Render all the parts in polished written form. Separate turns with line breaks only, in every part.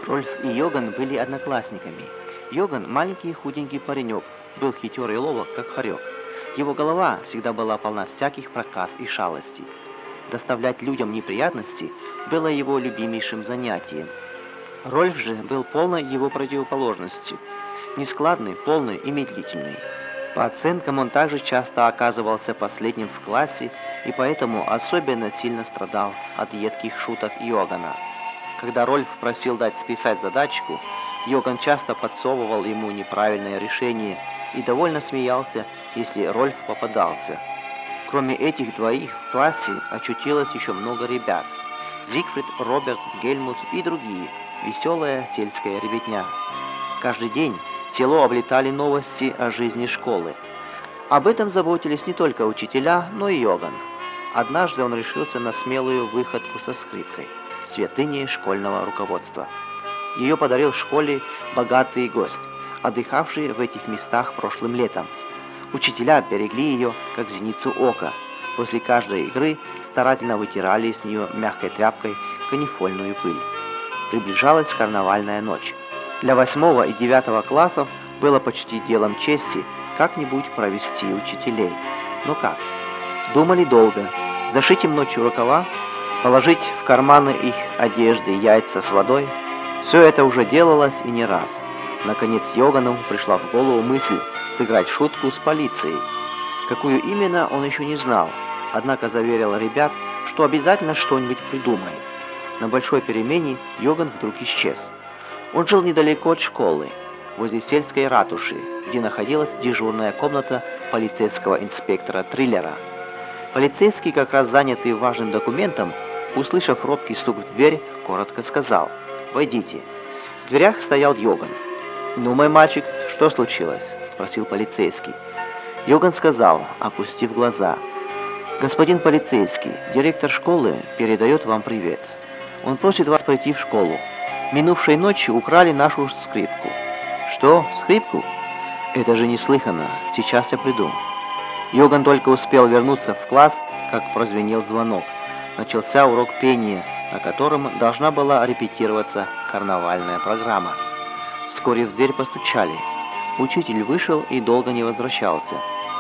Рольф и Йоган были одноклассниками. Йоган, маленький худенький паренек, был хитер и ловок, как хорек. Его голова всегда была полна всяких проказ и шалостей. Доставлять людям неприятности было его любимейшим занятием. Рольф же был полной его противоположностью. Нескладный, полный и медлительный. По оценкам он также часто оказывался последним в классе и поэтому особенно сильно страдал от едких шуток Йогана. Когда Рольф просил дать списать задачку, Йоган часто подсовывал ему неправильное решение и довольно смеялся, если Рольф попадался. Кроме этих двоих в классе очутилось еще много ребят. Зигфрид, Роберт, Гельмут и другие. Веселая сельская ребятня. Каждый день село облетали новости о жизни школы. Об этом заботились не только учителя, но и Йоган. Однажды он решился на смелую выходку со скрипкой в святыне школьного руководства. Ее подарил школе богатый гость, отдыхавший в этих местах прошлым летом. Учителя берегли ее, как зеницу ока. После каждой игры старательно вытирали с нее мягкой тряпкой канифольную пыль. Приближалась карнавальная ночь. Для 8 и 9 классов было почти делом чести как-нибудь провести учителей. Но как? Думали долго. Зашить им ночью рукава, положить в карманы их одежды яйца с водой. Все это уже делалось и не раз. Наконец Йогану пришла в голову мысль сыграть шутку с полицией. Какую именно, он еще не знал, однако заверил ребят, что обязательно что-нибудь придумает. На большой перемене Йоган вдруг исчез. Он жил недалеко от школы, возле сельской ратуши, где находилась дежурная комната полицейского инспектора Триллера. Полицейский, как раз занятый важным документом, услышав робкий стук в дверь, коротко сказал: «Войдите». В дверях стоял Йоган. «Ну, мой мальчик, что случилось?» – спросил полицейский. Йоган сказал, опустив глаза: «Господин полицейский, директор школы передает вам привет. Он просит вас пройти в школу. Минувшей ночью украли нашу скрипку». «Что, скрипку? Это же неслыханно. Сейчас я приду». Йоган только успел вернуться в класс, как прозвенел звонок. Начался урок пения, на котором должна была репетироваться карнавальная программа. Вскоре в дверь постучали. Учитель вышел и долго не возвращался.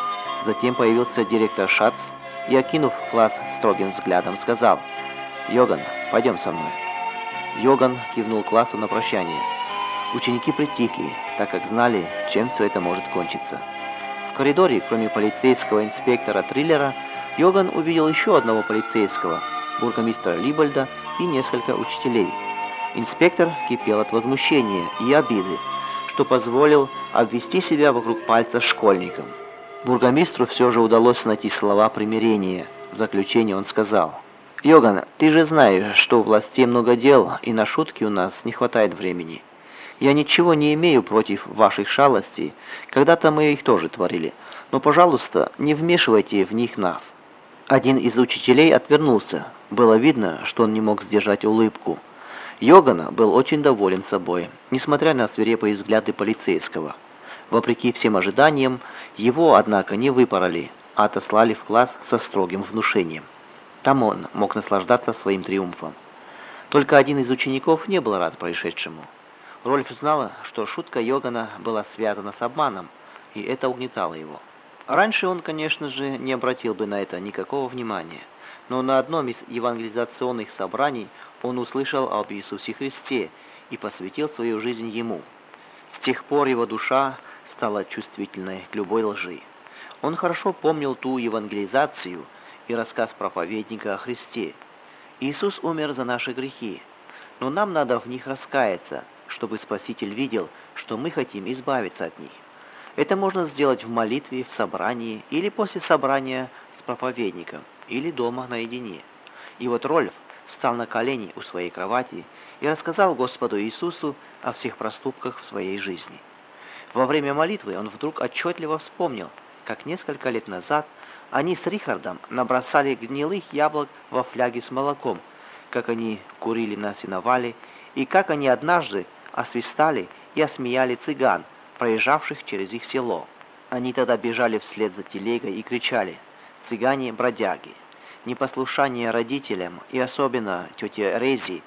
Затем появился директор Шац и, окинув класс строгим взглядом, сказал: «Йоган, пойдем со мной». Йоган кивнул классу на прощание. Ученики притихли, так как знали, чем все это может кончиться. В коридоре, кроме полицейского инспектора Триллера, Йоган увидел еще одного полицейского, бургомистра Либольда и несколько учителей. Инспектор кипел от возмущения и обиды, что позволил обвести себя вокруг пальца школьникам. Бургомистру все же удалось найти слова примирения. В заключение он сказал: «Йоган, ты же знаешь, что у властей много дел, и на шутки у нас не хватает времени. Я ничего не имею против ваших шалостей, когда-то мы их тоже творили, но, пожалуйста, не вмешивайте в них нас». Один из учителей отвернулся. Было видно, что он не мог сдержать улыбку. Йоган был очень доволен собой, несмотря на свирепые взгляды полицейского. Вопреки всем ожиданиям, его, однако, не выпороли, а отослали в класс со строгим внушением. Там он мог наслаждаться своим триумфом. Только один из учеников не был рад происшедшему. Рольф знала, что шутка Йогана была связана с обманом, и это угнетало его. Раньше он, конечно же, не обратил бы на это никакого внимания, но на одном из евангелизационных собраний он услышал об Иисусе Христе и посвятил свою жизнь Ему. С тех пор его душа стала чувствительной к любой лжи. Он хорошо помнил ту евангелизацию и рассказ проповедника о Христе. Иисус умер за наши грехи, но нам надо в них раскаяться, чтобы Спаситель видел, что мы хотим избавиться от них. Это можно сделать в молитве, в собрании, или после собрания с проповедником, или дома наедине. И вот Рольф встал на колени у своей кровати и рассказал Господу Иисусу о всех проступках в своей жизни. Во время молитвы он вдруг отчетливо вспомнил, как несколько лет назад они с Рихардом набросали гнилых яблок во фляге с молоком, как они курили на сеновале, и как они однажды освистали и осмеяли цыган, проезжавших через их село. Они тогда бежали вслед за телегой и кричали: «Цыгане-бродяги!». Непослушание родителям, и особенно тете Рези,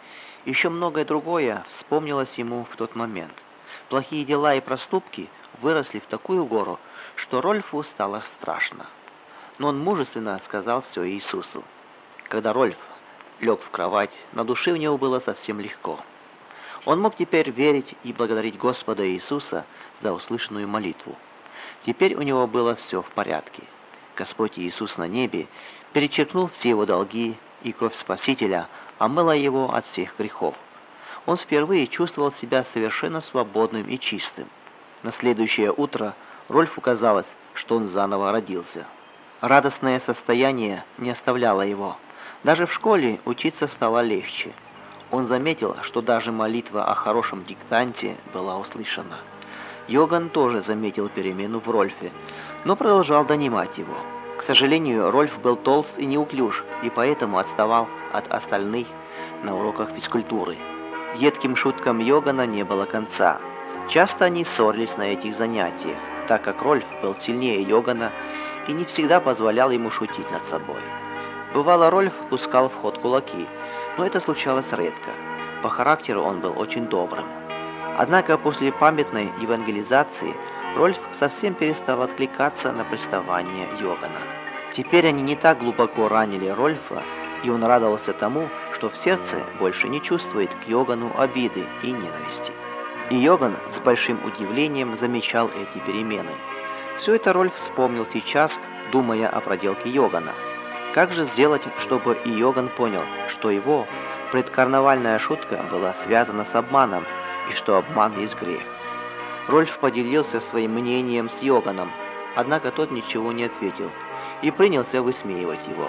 Еще многое другое вспомнилось ему в тот момент. Плохие дела и проступки выросли в такую гору, что Рольфу стало страшно. Но он мужественно сказал все Иисусу. Когда Рольф лег в кровать, на душе у него было совсем легко. Он мог теперь верить и благодарить Господа Иисуса за услышанную молитву. Теперь у него было все в порядке. Господь Иисус на небе перечеркнул все его долги, и кровь Спасителя омыла его от всех грехов. Он впервые чувствовал себя совершенно свободным и чистым. На следующее утро Рольфу казалось, что он заново родился. Радостное состояние не оставляло его. Даже в школе учиться стало легче. Он заметил, что даже молитва о хорошем диктанте была услышана. Йоган тоже заметил перемену в Рольфе, но продолжал донимать его. К сожалению, Рольф был толст и неуклюж, и поэтому отставал от остальных на уроках физкультуры. Едким шуткам Йогана не было конца. Часто они ссорились на этих занятиях, так как Рольф был сильнее Йогана и не всегда позволял ему шутить над собой. Бывало, Рольф пускал в ход кулаки, но это случалось редко. По характеру он был очень добрым. Однако после памятной евангелизации Рольф совсем перестал откликаться на приставания Йогана. Теперь они не так глубоко ранили Рольфа, и он радовался тому, что в сердце больше не чувствует к Йогану обиды и ненависти. И Йоган с большим удивлением замечал эти перемены. Все это Рольф вспомнил сейчас, думая о проделке Йогана. Как же сделать, чтобы и Йоган понял, что его предкарнавальная шутка была связана с обманом, и что обман есть грех? Рольф поделился своим мнением с Йоганом, однако тот ничего не ответил и принялся высмеивать его.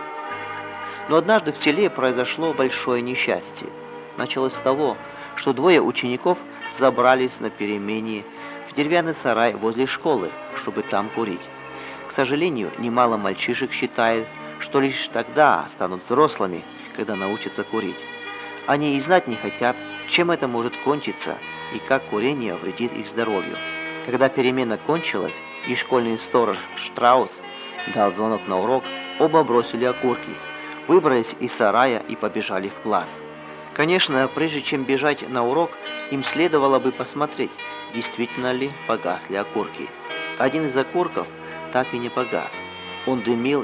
Но однажды в селе произошло большое несчастье. Началось с того, что двое учеников забрались на перемене в деревянный сарай возле школы, чтобы там курить. К сожалению, немало мальчишек считает, что лишь тогда станут взрослыми, когда научатся курить. Они и знать не хотят, чем это может кончиться и как курение вредит их здоровью. Когда перемена кончилась и школьный сторож Штраус дал звонок на урок, оба бросили окурки, выбрались из сарая и побежали в класс. Конечно, прежде чем бежать на урок, им следовало бы посмотреть, действительно ли погасли окурки. Один из окурков так и не погас. Он дымил,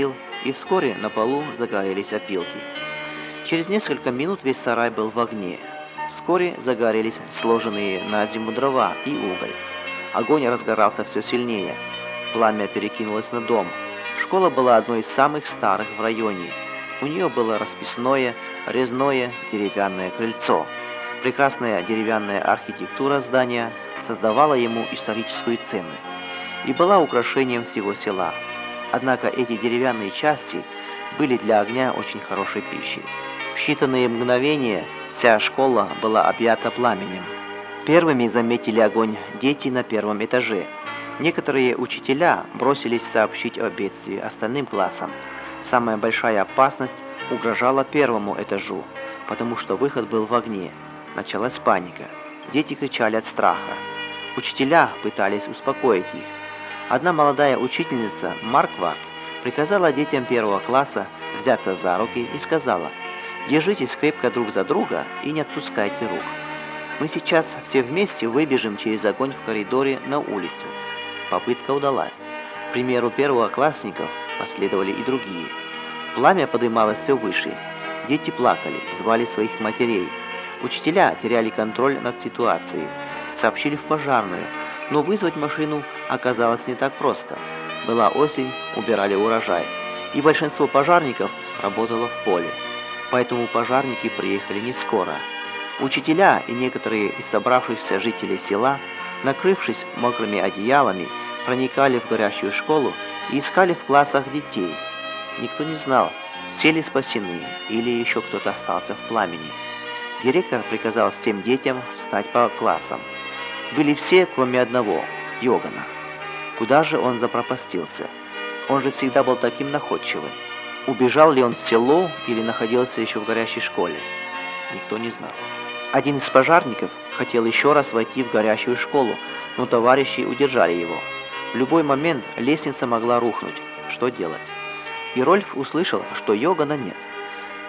и вскоре на полу загорелись опилки. Через несколько минут весь сарай был в огне. Вскоре загорелись сложенные на зиму дрова и уголь. Огонь разгорался все сильнее. Пламя перекинулось на дом. Школа была одной из самых старых в районе. У нее было расписное, резное деревянное крыльцо. Прекрасная деревянная архитектура здания создавала ему историческую ценность и была украшением всего села. Однако эти деревянные части были для огня очень хорошей пищей. В считанные мгновения вся школа была объята пламенем. Первыми заметили огонь дети на первом этаже. Некоторые учителя бросились сообщить о бедствии остальным классам. Самая большая опасность угрожала первому этажу, потому что выход был в огне. Началась паника. Дети кричали от страха. Учителя пытались успокоить их. Одна молодая учительница, Марквард, приказала детям первого класса взяться за руки и сказала: «Держитесь крепко друг за друга и не отпускайте рук. Мы сейчас все вместе выбежим через огонь в коридоре на улицу». Попытка удалась. К примеру первоклассников последовали и другие. Пламя поднималось все выше. Дети плакали, звали своих матерей. Учителя теряли контроль над ситуацией, сообщили в пожарную, но вызвать машину оказалось не так просто. Была осень, убирали урожай, и большинство пожарников работало в поле. Поэтому пожарники приехали не скоро. Учителя и некоторые из собравшихся жителей села, накрывшись мокрыми одеялами, проникали в горящую школу и искали в классах детей. Никто не знал, все ли спасены или еще кто-то остался в пламени. Директор приказал всем детям встать по классам. Были все, кроме одного, Йогана. Куда же он запропастился? Он же всегда был таким находчивым. Убежал ли он в село или находился еще в горящей школе? Никто не знал. Один из пожарников хотел еще раз войти в горящую школу, но товарищи удержали его. В любой момент лестница могла рухнуть. Что делать? И Рольф услышал, что Йогана нет.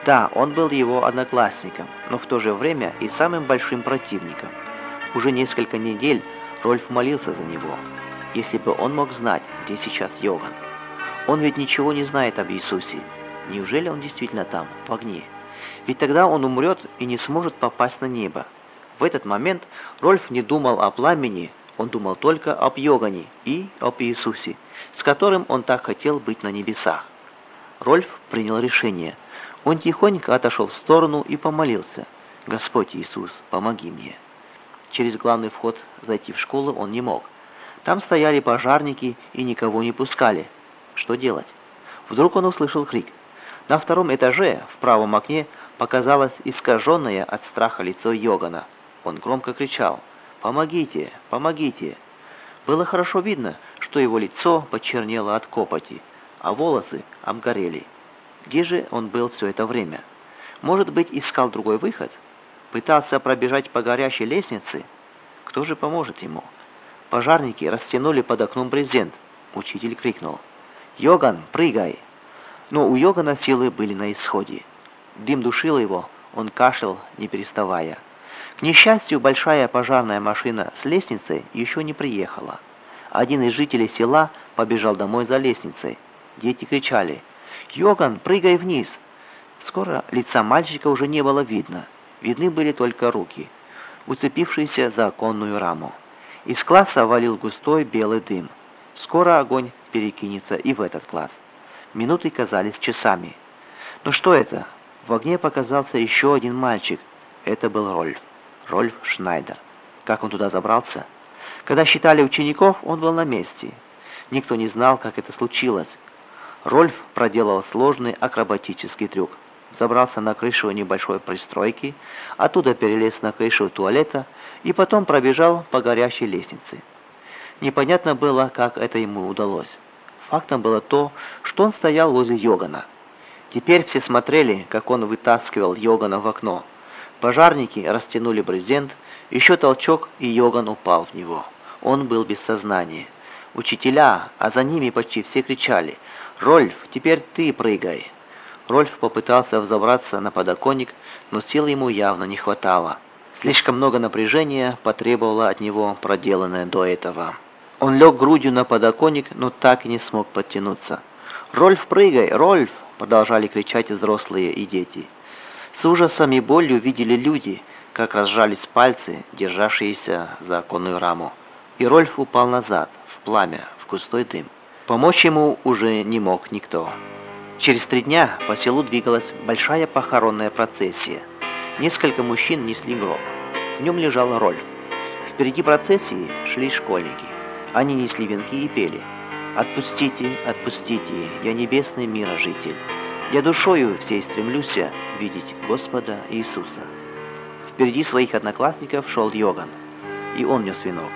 Да, он был его одноклассником, но в то же время и самым большим противником. Уже несколько недель Рольф молился за него. Если бы он мог знать, где сейчас Йоган. Он ведь ничего не знает об Иисусе. Неужели он действительно там, в огне? Ведь тогда он умрет и не сможет попасть на небо. В этот момент Рольф не думал о пламени, он думал только об Йогане и об Иисусе, с которым он так хотел быть на небесах. Рольф принял решение. Он тихонько отошел в сторону и помолился. «Господь Иисус, помоги мне». Через главный вход зайти в школу он не мог. Там стояли пожарники и никого не пускали. Что делать? Вдруг он услышал крик. На втором этаже, в правом окне, показалось искаженное от страха лицо Йогана. Он громко кричал: «Помогите! Помогите!» Было хорошо видно, что его лицо почернело от копоти, а волосы обгорели. Где же он был все это время? Может быть, искал другой выход? Пытался пробежать по горящей лестнице? Кто же поможет ему? Пожарники растянули под окном брезент. Учитель крикнул: «Йоган, прыгай!» Но у Йогана силы были на исходе. Дым душил его, он кашлял, не переставая. К несчастью, большая пожарная машина с лестницей еще не приехала. Один из жителей села побежал домой за лестницей. Дети кричали: «Йоган, прыгай вниз!» Скоро лица мальчика уже не было видно. Видны были только руки, уцепившиеся за оконную раму. Из класса валил густой белый дым. Скоро огонь перекинется и в этот класс. Минуты казались часами. Но что это? В огне показался еще один мальчик. Это был Рольф. Рольф Шнайдер. Как он туда забрался? Когда считали учеников, он был на месте. Никто не знал, как это случилось. Рольф проделал сложный акробатический трюк. Забрался на крышу небольшой пристройки, оттуда перелез на крышу туалета и потом пробежал по горящей лестнице. Непонятно было, как это ему удалось. Фактом было то, что он стоял возле Йогана. Теперь все смотрели, как он вытаскивал Йогана в окно. Пожарники растянули брезент, еще толчок, и Йоган упал в него. Он был без сознания. Учителя, а за ними почти все кричали: «Рольф, теперь ты прыгай!» Рольф попытался взобраться на подоконник, но сил ему явно не хватало. Слишком много напряжения потребовало от него проделанное до этого. Он лег грудью на подоконник, но так и не смог подтянуться. «Рольф, прыгай! Рольф!» — продолжали кричать и взрослые, и дети. С ужасом и болью видели люди, как разжались пальцы, державшиеся за оконную раму. И Рольф упал назад, в пламя, в густой дым. Помочь ему уже не мог никто. Через 3 дня по селу двигалась большая похоронная процессия. Несколько мужчин несли гроб. В нем лежал Рольф. Впереди процессии шли школьники. Они несли венки и пели: «Отпустите, отпустите, я небесный мирожитель. Я душою всей стремлюсь видеть Господа Иисуса». Впереди своих одноклассников шел Йоган, и он нес венок.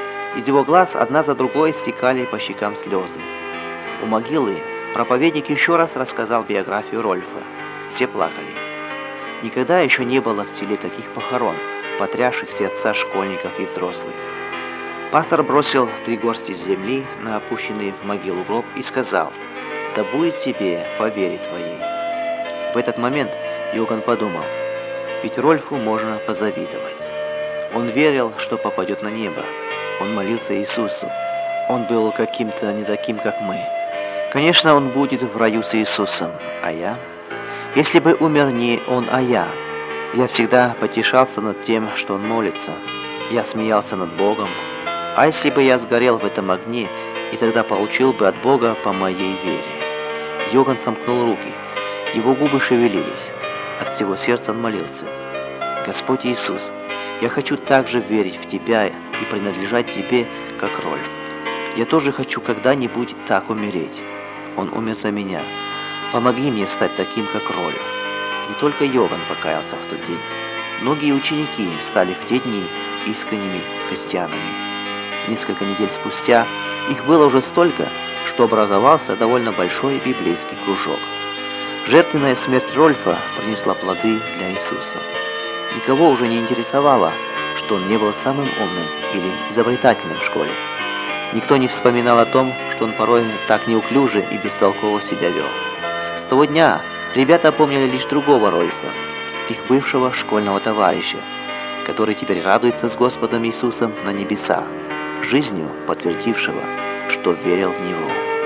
Из его глаз одна за другой стекали по щекам слезы. У могилы проповедник еще раз рассказал биографию Рольфа. Все плакали. Никогда еще не было в селе таких похорон, потрясших сердца школьников и взрослых. Пастор бросил 3 горсти земли на опущенный в могилу гроб и сказал: «Да будет тебе по вере твоей». В этот момент Йоган подумал: ведь Рольфу можно позавидовать. Он верил, что попадет на небо. Он молился Иисусу. Он был каким-то не таким, как мы. Конечно, он будет в раю с Иисусом. А я? Если бы умер не он, а я всегда потешался над тем, что он молится. Я смеялся над Богом. А если бы я сгорел в этом огне, и тогда получил бы от Бога по моей вере? Йоган сомкнул руки. Его губы шевелились. От всего сердца он молился: «Господь Иисус, я хочу также верить в Тебя и принадлежать Тебе, как Рольф. Я тоже хочу когда-нибудь так умереть. Он умер за меня. Помоги мне стать таким, как Рольф». Не только Йоган покаялся в тот день. Многие ученики стали в те дни искренними христианами. Несколько недель спустя их было уже столько, что образовался довольно большой библейский кружок. Жертвенная смерть Рольфа принесла плоды для Иисуса. Никого уже не интересовало, что он не был самым умным или изобретательным в школе. Никто не вспоминал о том, что он порой так неуклюже и бестолково себя вел. С того дня Ребята помнили лишь другого Рольфа, их бывшего школьного товарища, который теперь радуется с Господом Иисусом на небесах, жизнью подтвердившего, что верил в Него.